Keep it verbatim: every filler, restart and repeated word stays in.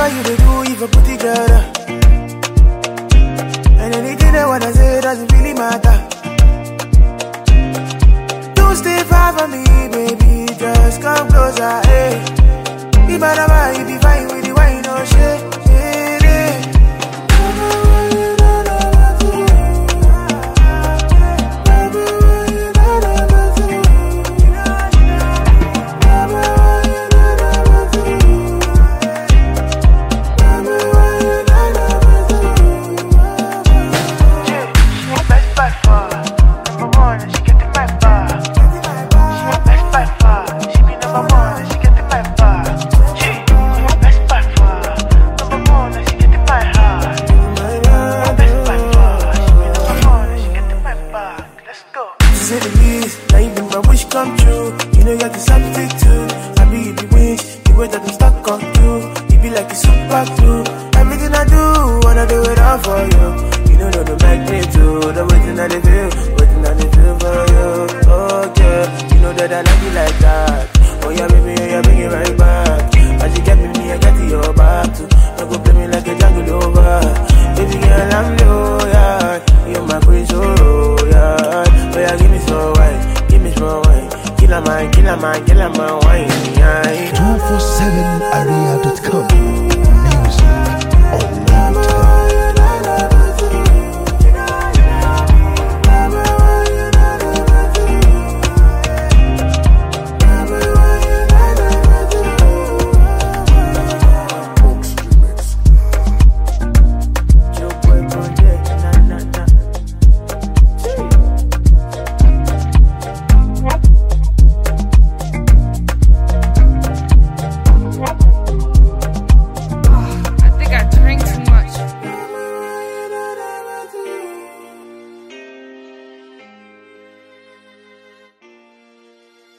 whatever you do, if I put it together. And anything I wanna say doesn't really matter. Don't stay far from me, baby, just come closer, hey. Be my lover, you be fine with the wine, no shit, shit, hey. two four seven